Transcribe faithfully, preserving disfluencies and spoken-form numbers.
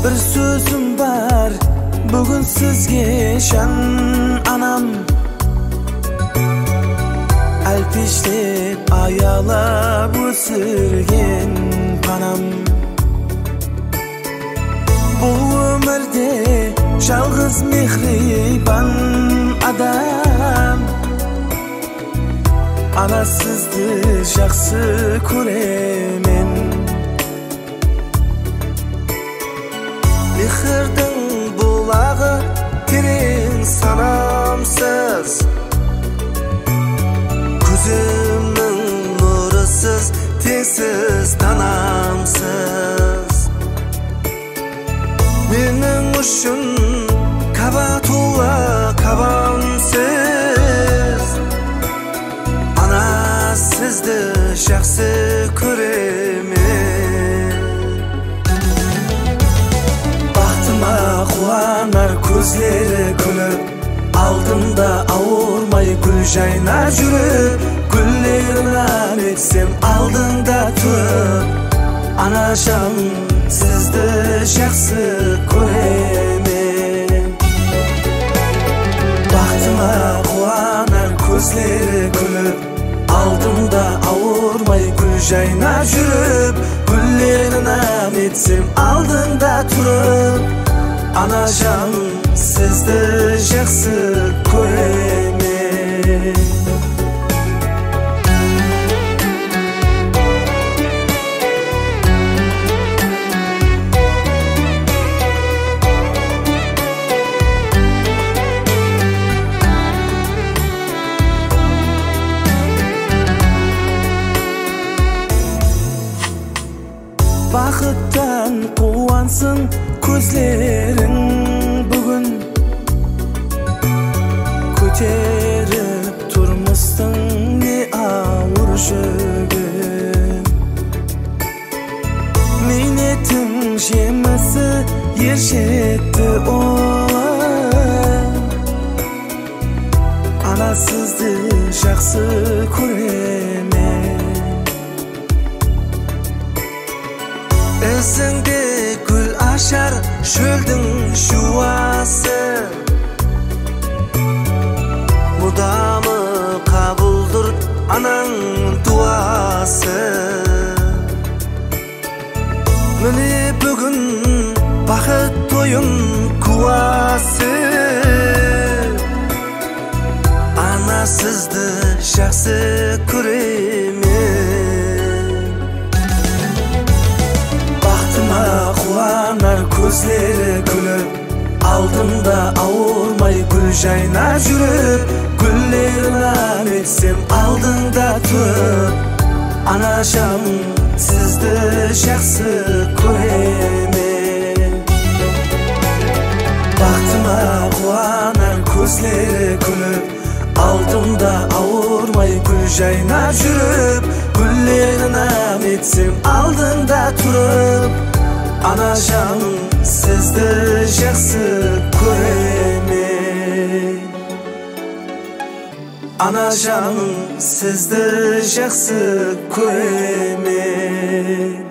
Bir sözüm var bugün sizge şan anam. Alpişlep ayalap ösürgen panam. Bu ömürde жалғыз mehriban adam. Ana sizdi жақсы көремін. Мехірдің бұлағы терең санамсыз. Көзімнің нұрысыз, теңсіз танамсыз. Менің үшін кабатулла кабамсыз. Ана сізді жақсы көремін. Бақтыма қуанар көзлері күліп, алдымда ауырмай гүл жайна жүріп, гүллерін етсем алдыңда тұрып. Анашам сізді жақсы көремін. Бақтыма қуанар көзлері күліп, алдымда ауырмай гүл жайна жүріп, гүллерін етсем алдыңда тұрып. Анашам сізді жақсы көремін. Бақыттан қуансын көзлерің бүгін. Көтеріп тұрмыстың не ауыр жүгін. Минеттің жемісі ер жетті олар. Ана сізді жақсы көремін. Ізіңде гүл ашар шөлдің жуасы. Мұдамы қабылдыр анаң дуасы. Міне бүгін бақыт тойын куасы. Ана сізді жақсы көремін. Қуанар көзлері күліп, алдымда ауырмай гүл жайна жүріп, гүллерін етсем алдыңда тұрып. Анашам сізді жақсы көремін. Бақтыма қуанар көзлері күліп, алдымда ауырмай гүл жайна жүріп, гүллерін етсем алдыңда тұрып. Анашам сізді жақсы көремін. Анашам сізді жақсы көремін.